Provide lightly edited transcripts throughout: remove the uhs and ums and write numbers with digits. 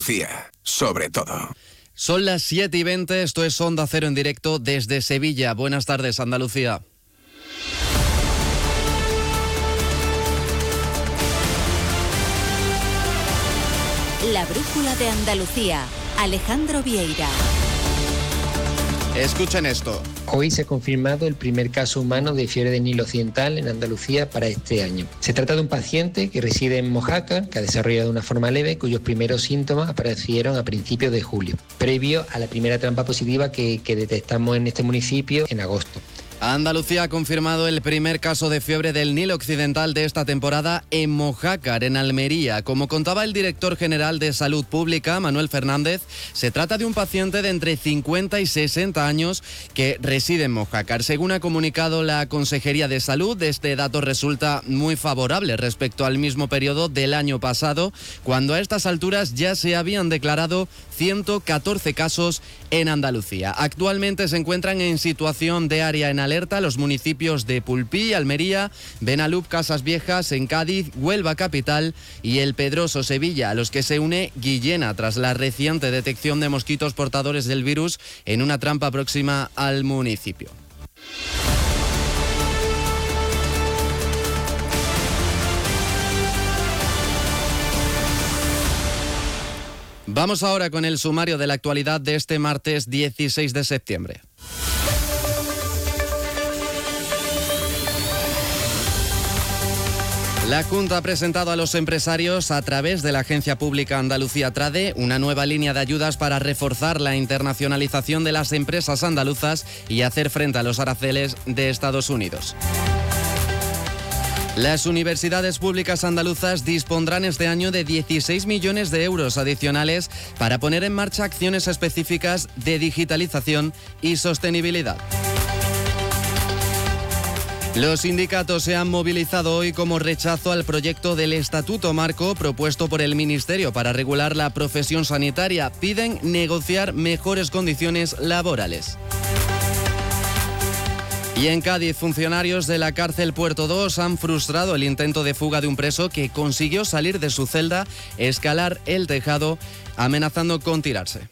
sobre todo. Son las 7:20, esto es Onda Cero en directo desde Sevilla. Buenas tardes, Andalucía. La brújula de Andalucía, Alejandro Vieira. Escuchen esto. Hoy se ha confirmado el primer caso humano de fiebre del Nilo Occidental en Andalucía para este año. Se trata de un paciente que reside en Mojácar, que ha desarrollado una forma leve, cuyos primeros síntomas aparecieron a principios de julio, previo a la primera trampa positiva que detectamos en este municipio en agosto. Andalucía ha confirmado el primer caso de fiebre del Nilo Occidental de esta temporada en Mojácar, en Almería. Como contaba el director general de Salud Pública, Manuel Fernández, se trata de un paciente de entre 50 y 60 años que reside en Mojácar. Según ha comunicado la Consejería de Salud, este dato resulta muy favorable respecto al mismo periodo del año pasado, cuando a estas alturas ya se habían declarado 114 casos en Andalucía. Actualmente se encuentran en situación de área en alerta los municipios de Pulpí, Almería, Benalup, Casas Viejas, en Cádiz, Huelva capital y El Pedroso, Sevilla, a los que se une Guillena tras la reciente detección de mosquitos portadores del virus en una trampa próxima al municipio. Vamos ahora con el sumario de la actualidad de este martes 16 de septiembre. La Junta ha presentado a los empresarios, a través de la agencia pública Andalucía Trade, una nueva línea de ayudas para reforzar la internacionalización de las empresas andaluzas y hacer frente a los aranceles de Estados Unidos. Las universidades públicas andaluzas dispondrán este año de 16 millones de euros adicionales para poner en marcha acciones específicas de digitalización y sostenibilidad. Los sindicatos se han movilizado hoy como rechazo al proyecto del Estatuto Marco propuesto por el Ministerio para regular la profesión sanitaria. Piden negociar mejores condiciones laborales. Y en Cádiz, funcionarios de la cárcel Puerto 2 han frustrado el intento de fuga de un preso que consiguió salir de su celda, escalar el tejado, amenazando con tirarse.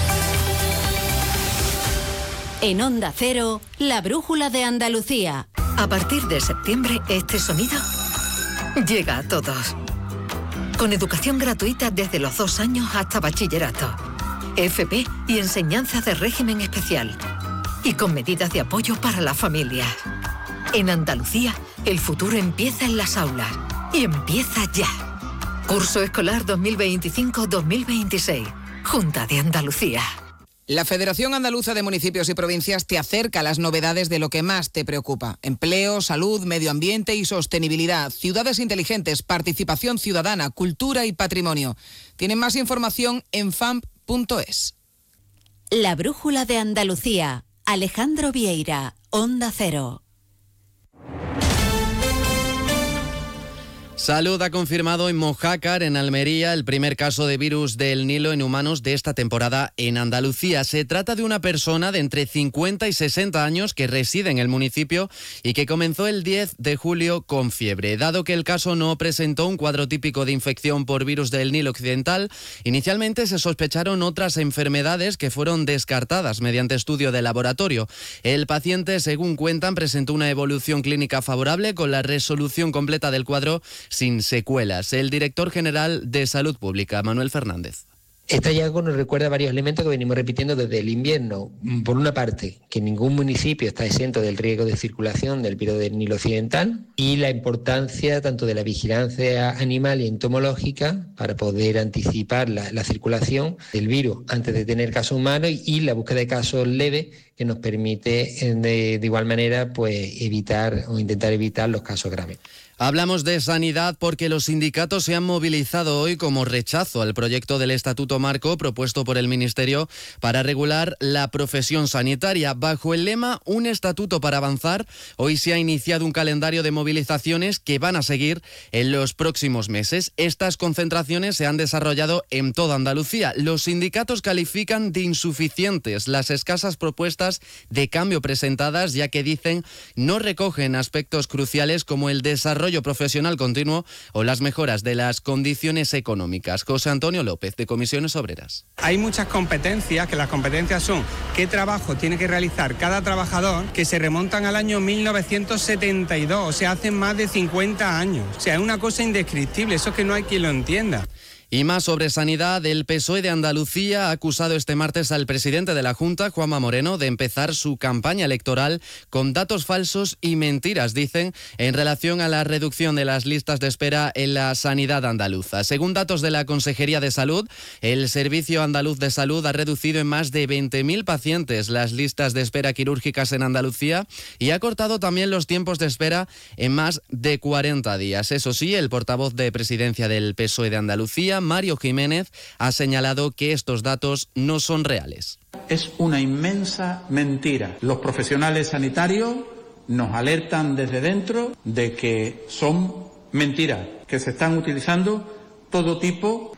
En Onda Cero, la brújula de Andalucía. A partir de septiembre, este sonido llega a todos. Con educación gratuita desde los 2 años hasta bachillerato, FP y enseñanza de régimen especial. Y con medidas de apoyo para las familias. En Andalucía, el futuro empieza en las aulas. Y empieza ya. Curso escolar 2025-2026. Junta de Andalucía. La Federación Andaluza de Municipios y Provincias te acerca a las novedades de lo que más te preocupa. Empleo, salud, medio ambiente y sostenibilidad. Ciudades inteligentes, participación ciudadana, cultura y patrimonio. Tienen más información en famp.es. La brújula de Andalucía. Alejandro Vieira, Onda Cero. Salud ha confirmado en Mojácar, en Almería, el primer caso de virus del Nilo en humanos de esta temporada en Andalucía. Se trata de una persona de entre 50 y 60 años que reside en el municipio y que comenzó el 10 de julio con fiebre. Dado que el caso no presentó un cuadro típico de infección por virus del Nilo Occidental, inicialmente se sospecharon otras enfermedades que fueron descartadas mediante estudio de laboratorio. El paciente, según cuentan, presentó una evolución clínica favorable con la resolución completa del cuadro sin secuelas. El director general de Salud Pública, Manuel Fernández. Este hallazgo nos recuerda varios elementos que venimos repitiendo desde el invierno. Por una parte, que ningún municipio está exento del riesgo de circulación del virus del Nilo Occidental y la importancia tanto de la vigilancia animal y entomológica para poder anticipar la circulación del virus antes de tener casos humanos y la búsqueda de casos leves que nos permite de igual manera pues evitar o intentar evitar los casos graves. Hablamos de sanidad porque los sindicatos se han movilizado hoy como rechazo al proyecto del Estatuto Marco propuesto por el Ministerio para regular la profesión sanitaria. Bajo el lema Un estatuto para avanzar, hoy se ha iniciado un calendario de movilizaciones que van a seguir en los próximos meses. Estas concentraciones se han desarrollado en toda Andalucía. Los sindicatos califican de insuficientes las escasas propuestas de cambio presentadas, ya que dicen no recogen aspectos cruciales como el desarrollo desarrollo profesional continuo o las mejoras de las condiciones económicas. José Antonio López, de Comisiones Obreras. Hay muchas competencias, que las competencias son qué trabajo tiene que realizar cada trabajador, que se remontan al año 1972, o sea, hace más de 50 años. O sea, es una cosa indescriptible, eso es que no hay quien lo entienda. Y más sobre sanidad, el PSOE de Andalucía ha acusado este martes al presidente de la Junta, Juanma Moreno, de empezar su campaña electoral con datos falsos y mentiras, dicen, en relación a la reducción de las listas de espera en la sanidad andaluza. Según datos de la Consejería de Salud, el Servicio Andaluz de Salud ha reducido en más de 20.000 pacientes las listas de espera quirúrgicas en Andalucía y ha cortado también los tiempos de espera en más de 40 días. Eso sí, el portavoz de presidencia del PSOE de Andalucía, Mario Jiménez, ha señalado que estos datos no son reales. Es una inmensa mentira. Los profesionales sanitarios nos alertan desde dentro de que son mentiras, que se están utilizando todo tipo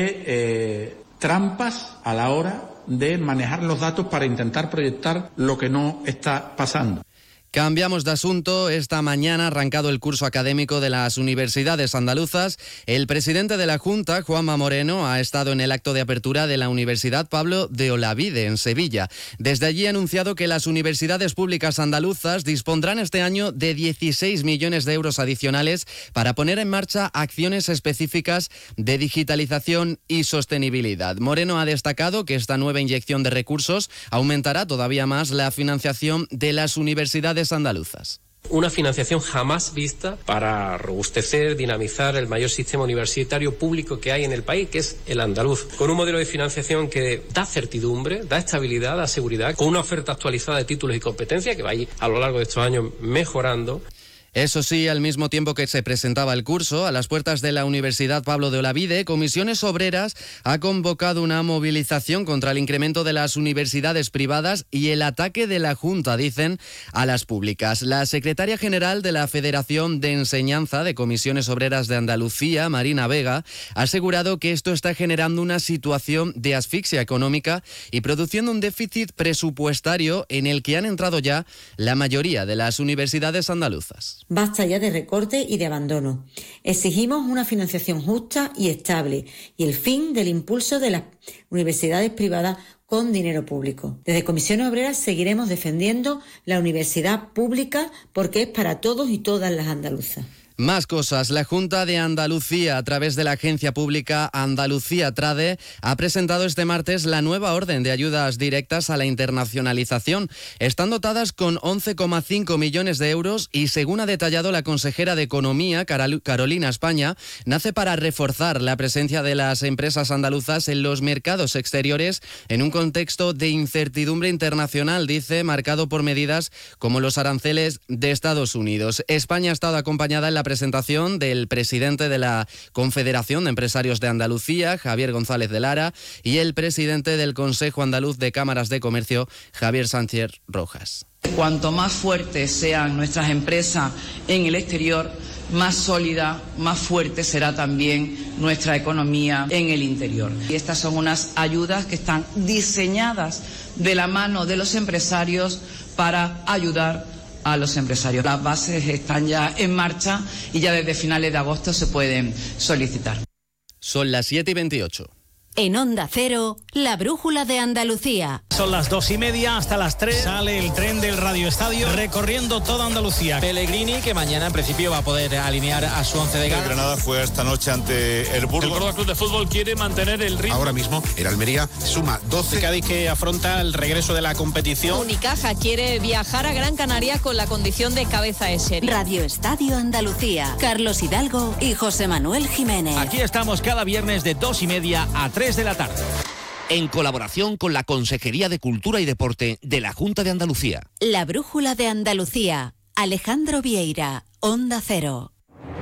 de trampas a la hora de manejar los datos para intentar proyectar lo que no está pasando. Cambiamos de asunto. Esta mañana ha arrancado el curso académico de las universidades andaluzas. El presidente de la Junta, Juanma Moreno, ha estado en el acto de apertura de la Universidad Pablo de Olavide, en Sevilla. Desde allí ha anunciado que las universidades públicas andaluzas dispondrán este año de 16 millones de euros adicionales para poner en marcha acciones específicas de digitalización y sostenibilidad. Moreno ha destacado que esta nueva inyección de recursos aumentará todavía más la financiación de las universidades andaluzas. Una financiación jamás vista para robustecer, dinamizar el mayor sistema universitario público que hay en el país, que es el andaluz, con un modelo de financiación que da certidumbre, da estabilidad, da seguridad, con una oferta actualizada de títulos y competencias que va a ir a lo largo de estos años mejorando. Eso sí, al mismo tiempo que se presentaba el curso, a las puertas de la Universidad Pablo de Olavide, Comisiones Obreras ha convocado una movilización contra el incremento de las universidades privadas y el ataque de la Junta, dicen, a las públicas. La secretaria general de la Federación de Enseñanza de Comisiones Obreras de Andalucía, Marina Vega, ha asegurado que esto está generando una situación de asfixia económica y produciendo un déficit presupuestario en el que han entrado ya la mayoría de las universidades andaluzas. Basta ya de recorte y de abandono. Exigimos una financiación justa y estable y el fin del impulso de las universidades privadas con dinero público. Desde Comisiones Obreras seguiremos defendiendo la universidad pública porque es para todos y todas las andaluzas. Más cosas. La Junta de Andalucía, a través de la agencia pública Andalucía Trade, ha presentado este martes la nueva orden de ayudas directas a la internacionalización. Están dotadas con 11,5 millones de euros y, según ha detallado la consejera de Economía, Carolina España, nace para reforzar la presencia de las empresas andaluzas en los mercados exteriores en un contexto de incertidumbre internacional, dice, marcado por medidas como los aranceles de Estados Unidos. España ha estado acompañada en la presentación del presidente de la Confederación de Empresarios de Andalucía, Javier González de Lara, y el presidente del Consejo Andaluz de Cámaras de Comercio, Javier Sánchez Rojas. Cuanto más fuertes sean nuestras empresas en el exterior, más sólida, más fuerte será también nuestra economía en el interior. Y estas son unas ayudas que están diseñadas de la mano de los empresarios para ayudar a los empresarios. Las bases están ya en marcha y ya desde finales de agosto se pueden solicitar. Son las 7:28. En Onda Cero, la brújula de Andalucía. Son las 2:30 hasta las 3. Sale el tren del Radio Estadio recorriendo toda Andalucía. Pellegrini, que mañana en principio va a poder alinear a su once de gala. El Granada fue esta noche ante el Burgos. El Córdoba Club de Fútbol quiere mantener el ritmo. Ahora mismo el Almería suma 12. El Cádiz, que afronta el regreso de la competición. Unicaja quiere viajar a Gran Canaria con la condición de cabeza de serie. Radio Estadio Andalucía. Carlos Hidalgo y José Manuel Jiménez. Aquí estamos cada viernes de 2:30 a 3 de la tarde. En colaboración con la Consejería de Cultura y Deporte de la Junta de Andalucía. La brújula de Andalucía. Alejandro Vieira, Onda Cero.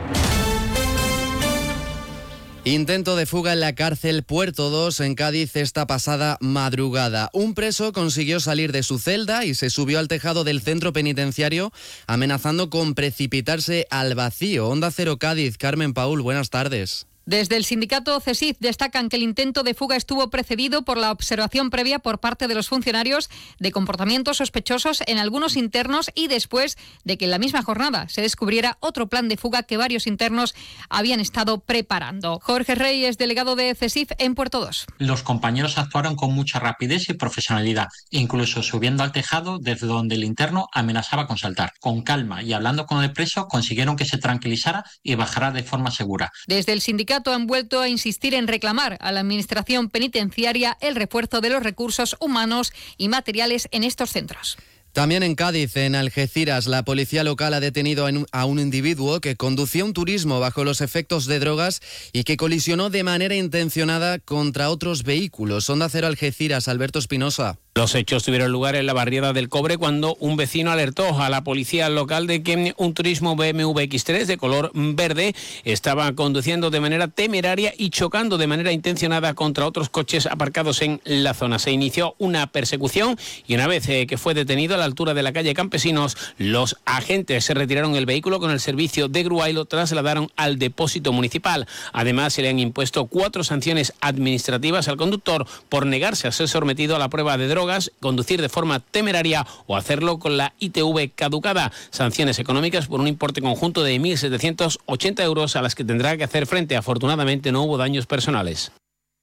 Intento de fuga en la cárcel Puerto 2 en Cádiz esta pasada madrugada. Un preso consiguió salir de su celda y se subió al tejado del centro penitenciario amenazando con precipitarse al vacío. Onda Cero Cádiz, Carmen Paul, buenas tardes. Desde el sindicato CESIF destacan que el intento de fuga estuvo precedido por la observación previa por parte de los funcionarios de comportamientos sospechosos en algunos internos y después de que en la misma jornada se descubriera otro plan de fuga que varios internos habían estado preparando. Jorge Reyes, delegado de CESIF en Puerto 2. Los compañeros actuaron con mucha rapidez y profesionalidad, incluso subiendo al tejado desde donde el interno amenazaba con saltar. Con calma y hablando con el preso consiguieron que se tranquilizara y bajara de forma segura. Desde el sindicato han vuelto a insistir en reclamar a la Administración Penitenciaria el refuerzo de los recursos humanos y materiales en estos centros. También en Cádiz, en Algeciras, la policía local ha detenido a un individuo que conducía un turismo bajo los efectos de drogas y que colisionó de manera intencionada contra otros vehículos. Onda Cero Algeciras, Alberto Espinosa. Los hechos tuvieron lugar en la barriada del Cobre cuando un vecino alertó a la policía local de que un turismo BMW X3 de color verde estaba conduciendo de manera temeraria y chocando de manera intencionada contra otros coches aparcados en la zona. Se inició una persecución y una vez que fue detenido a la altura de la calle Campesinos, los agentes se retiraron el vehículo con el servicio de grúa y lo trasladaron al depósito municipal. Además, se le han impuesto 4 sanciones administrativas al conductor por negarse a ser sometido a la prueba de drogas, conducir de forma temeraria o hacerlo con la ITV caducada. Sanciones económicas por un importe conjunto de 1.780 euros a las que tendrá que hacer frente. Afortunadamente no hubo daños personales.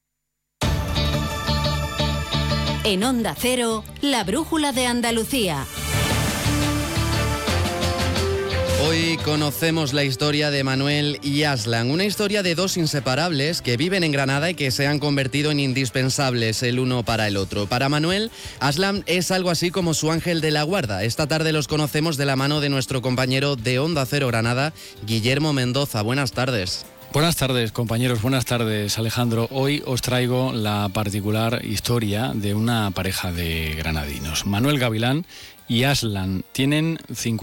En Onda Cero, la brújula de Andalucía. Hoy conocemos la historia de Manuel y Aslan, una historia de 2 inseparables que viven en Granada y que se han convertido en indispensables el uno para el otro. Para Manuel, Aslan es algo así como su ángel de la guarda. Esta tarde los conocemos de la mano de nuestro compañero de Onda Cero Granada, Guillermo Mendoza. Buenas tardes. Buenas tardes, compañeros. Buenas tardes, Alejandro. Hoy os traigo la particular historia de una pareja de granadinos, Manuel Gavilán y Aslan. Tienen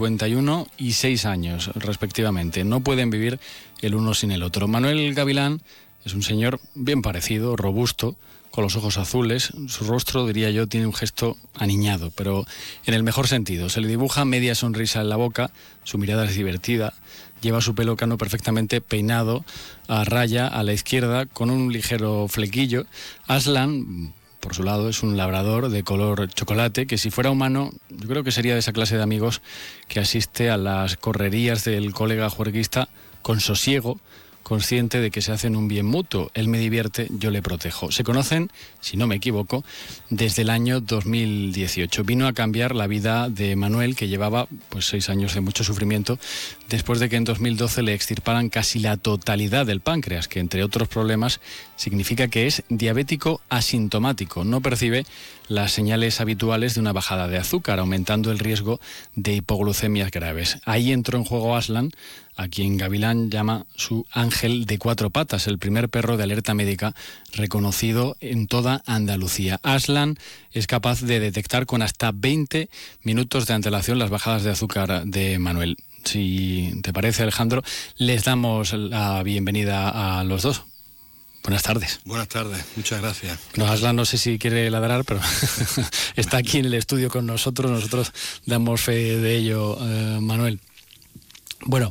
51 y 6 años, respectivamente. No pueden vivir el uno sin el otro. Manuel Gavilán es un señor bien parecido, robusto, con los ojos azules. Su rostro, diría yo, tiene un gesto aniñado, pero en el mejor sentido. Se le dibuja media sonrisa en la boca, su mirada es divertida, lleva su pelo cano perfectamente peinado a raya a la izquierda con un ligero flequillo. Aslan, por su lado, es un labrador de color chocolate que, si fuera humano, yo creo que sería de esa clase de amigos que asiste a las correrías del colega juerguista con sosiego, consciente de que se hacen un bien mutuo. Él me divierte, yo le protejo. Se conocen, si no me equivoco, desde el año 2018. Vino a cambiar la vida de Manuel, que llevaba 6 años de mucho sufrimiento, después de que en 2012 le extirparan casi la totalidad del páncreas, que entre otros problemas significa que es diabético asintomático. No percibe las señales habituales de una bajada de azúcar, aumentando el riesgo de hipoglucemias graves. Ahí entró en juego Aslan, a quien Gavilán llama su ángel de 4 patas, el primer perro de alerta médica reconocido en toda Andalucía. Aslan es capaz de detectar con hasta 20 minutos de antelación las bajadas de azúcar de Manuel. Si te parece, Alejandro, les damos la bienvenida a los dos. Buenas tardes. Buenas tardes, muchas gracias. No, Aslan no sé si quiere ladrar, pero está aquí en el estudio con nosotros. Nosotros damos fe de ello, Manuel. Bueno,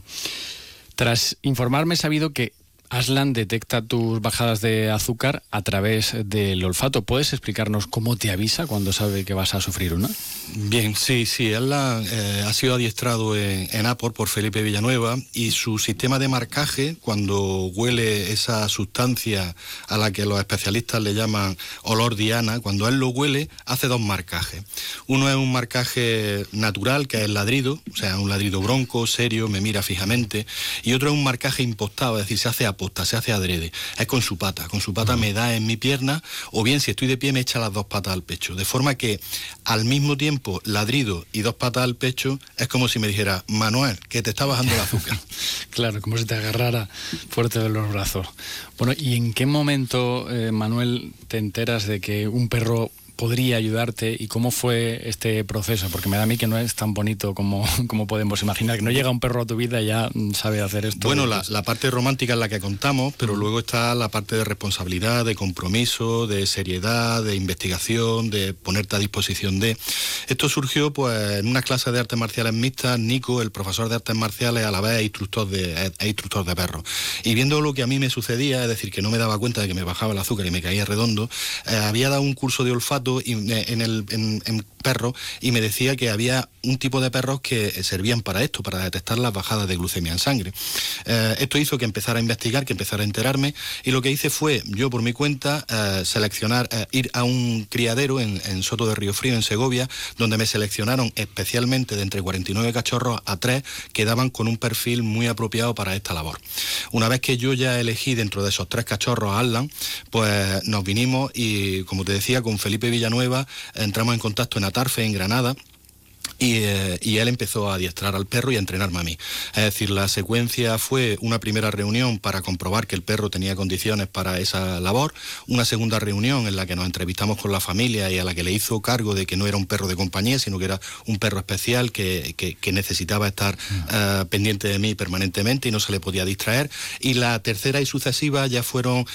tras informarme he sabido que Aslan detecta tus bajadas de azúcar a través del olfato. ¿Puedes explicarnos cómo te avisa cuando sabe que vas a sufrir una? Bien, sí. Aslan ha sido adiestrado en APOR por Felipe Villanueva, y su sistema de marcaje, cuando huele esa sustancia a la que los especialistas le llaman olor diana, cuando él lo huele, hace 2 marcajes. Uno es un marcaje natural, que es el ladrido, o sea, un ladrido bronco, serio, me mira fijamente, y otro es un marcaje impostado, es decir, se hace aposta, se hace adrede, es con su pata me da en mi pierna, o bien si estoy de pie me echa las 2 patas al pecho, de forma que al mismo tiempo ladrido y 2 patas al pecho es como si me dijera: Manuel, que te está bajando el azúcar. Claro, como si te agarrara fuerte de los brazos. Bueno, ¿y en qué momento, Manuel, te enteras de que un perro podría ayudarte y cómo fue este proceso, porque me da a mí que no es tan bonito como podemos imaginar, que no llega un perro a tu vida y ya sabe hacer esto. Bueno, la parte romántica es la que contamos, pero luego está la parte de responsabilidad, de compromiso, de seriedad, de investigación, de ponerte a disposición de... Esto surgió pues en una clase de artes marciales mixtas. Nico, el profesor de artes marciales, a la vez es instructor de perros. Y viendo lo que a mí me sucedía, es decir, que no me daba cuenta de que me bajaba el azúcar y me caía redondo, había dado un curso de olfato en perros y me decía que había un tipo de perros que servían para esto, para detectar las bajadas de glucemia en sangre. Esto hizo que empezara a investigar, que empezara a enterarme, y lo que hice fue, yo por mi cuenta, seleccionar, ir a un criadero en Soto de Río Frío, en Segovia, donde me seleccionaron especialmente de entre 49 cachorros a 3 que daban con un perfil muy apropiado para esta labor. Una vez que yo ya elegí dentro de esos 3 cachorros a Aslan, pues nos vinimos y, como te decía, con Felipe Villanueva entramos en contacto en Atarfe, en Granada. Y él empezó a adiestrar al perro y a entrenarme a mí. Es decir, la secuencia fue una primera reunión para comprobar que el perro tenía condiciones para esa labor, una segunda reunión en la que nos entrevistamos con la familia y a la que le hizo cargo de que no era un perro de compañía, sino que era un perro especial que necesitaba estar pendiente de mí permanentemente y no se le podía distraer. Y la tercera y sucesiva ya fueron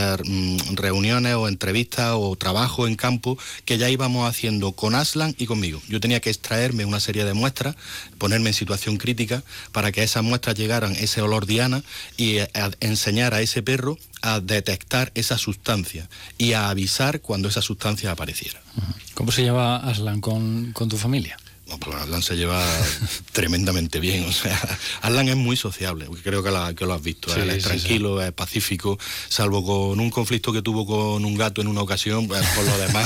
reuniones o entrevistas o trabajo en campo que ya íbamos haciendo con Aslan y conmigo. Yo tenía que extraerme una serie de muestras, ponerme en situación crítica para que esas muestras llegaran ese olor diana y a enseñar a ese perro a detectar esa sustancia y a avisar cuando esa sustancia apareciera. ¿Cómo se lleva Aslan con tu familia? No, pues Aslan se lleva tremendamente bien, o sea, Aslan es muy sociable, creo que lo has visto, sí, él es tranquilo, sí. Es pacífico, salvo con un conflicto que tuvo con un gato en una ocasión, pues, por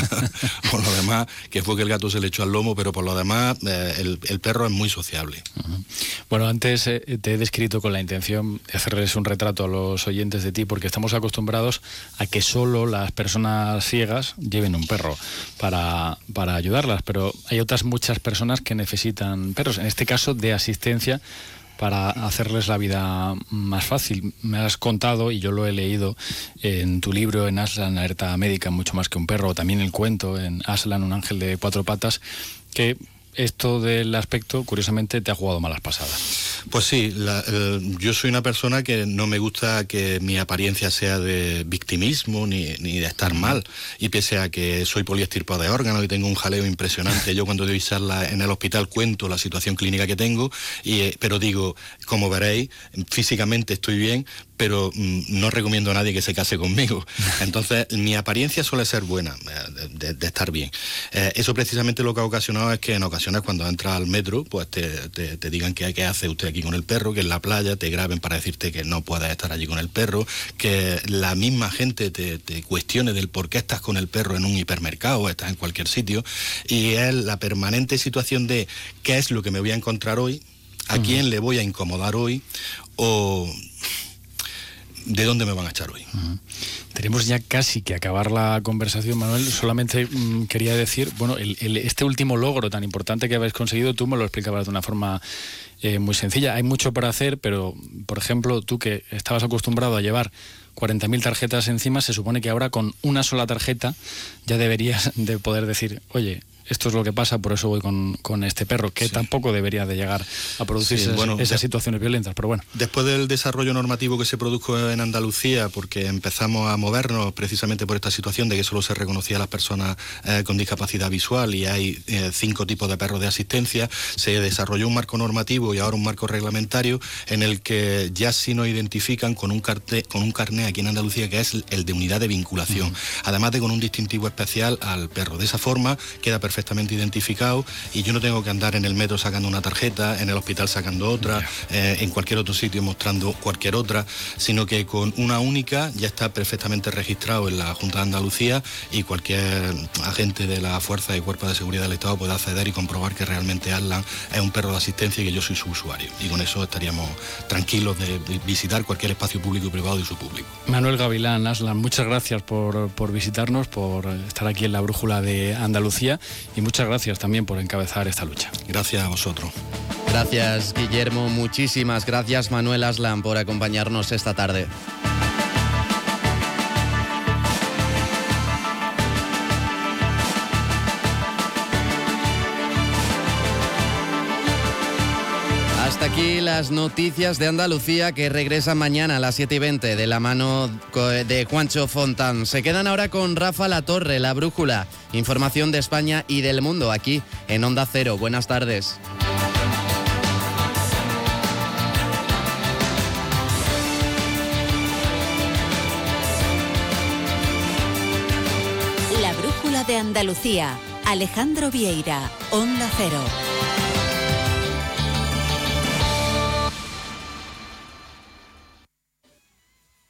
lo demás, que fue que el gato se le echó al lomo, pero por lo demás el perro es muy sociable. Bueno, antes te he descrito con la intención de hacerles un retrato a los oyentes de ti, porque estamos acostumbrados a que solo las personas ciegas lleven un perro para ayudarlas, pero hay otras muchas personas que necesitan perros, en este caso de asistencia para hacerles la vida más fácil. Me has contado, y yo lo he leído en tu libro, en Aslan, alerta médica, mucho más que un perro, o también el cuento en Aslan, un ángel de 4 patas, que esto del aspecto, curiosamente, te ha jugado malas pasadas. Pues sí, yo soy una persona que no me gusta que mi apariencia sea de victimismo ni de estar mal, y pese a que soy poliestirpado de órganos y tengo un jaleo impresionante, yo cuando doy charla en el hospital cuento la situación clínica que tengo, pero digo, como veréis, físicamente estoy bien, pero no recomiendo a nadie que se case conmigo. Entonces, mi apariencia suele ser buena, de estar bien. Eso precisamente lo que ha ocasionado es que en ocasiones cuando entras al metro, pues te digan qué hace usted aquí con el perro, que en la playa te graben para decirte que no puedes estar allí con el perro, que la misma gente te cuestione del por qué estás con el perro en un hipermercado o estás en cualquier sitio, y es la permanente situación de qué es lo que me voy a encontrar hoy, a quién le voy a incomodar hoy, o ¿de dónde me van a echar hoy? Tenemos ya casi que acabar la conversación, Manuel. Solamente quería decir, bueno, este último logro tan importante que habéis conseguido, tú me lo explicabas de una forma muy sencilla. Hay mucho para hacer, pero, por ejemplo, tú que estabas acostumbrado a llevar 40.000 tarjetas encima, se supone que ahora con una sola tarjeta ya deberías de poder decir, oye, esto es lo que pasa, por eso voy con este perro, que tampoco debería de llegar a producirse esas situaciones violentas, pero bueno. Después del desarrollo normativo que se produjo en Andalucía, porque empezamos a movernos precisamente por esta situación de que solo se reconocía a las personas con discapacidad visual, y hay 5 tipos de perros de asistencia, se desarrolló un marco normativo y ahora un marco reglamentario en el que ya sí nos identifican con un carné aquí en Andalucía, que es el de unidad de vinculación, además de con un distintivo especial al perro. De esa forma queda perfectamente identificado y yo no tengo que andar en el metro sacando una tarjeta, en el hospital sacando otra, en cualquier otro sitio mostrando cualquier otra, sino que con una única ya está perfectamente registrado en la Junta de Andalucía, y cualquier agente de la Fuerza y Cuerpo de Seguridad del Estado puede acceder y comprobar que realmente Aslan es un perro de asistencia y que yo soy su usuario, y con eso estaríamos tranquilos de visitar cualquier espacio público y privado de su público. Manuel Gavilán, Aslan, muchas gracias por visitarnos, por estar aquí en la Brújula de Andalucía, y muchas gracias también por encabezar esta lucha. Gracias a vosotros. Gracias, Guillermo. Muchísimas gracias, Manuel Aslan, por acompañarnos esta tarde. aquí las noticias de Andalucía que regresan mañana a las 7:20 de la mano de Juancho Fontán. Se quedan ahora con Rafa Latorre, La Brújula. Información de España y del mundo aquí en Onda Cero. Buenas tardes. La Brújula de Andalucía. Alejandro Vieira, Onda Cero.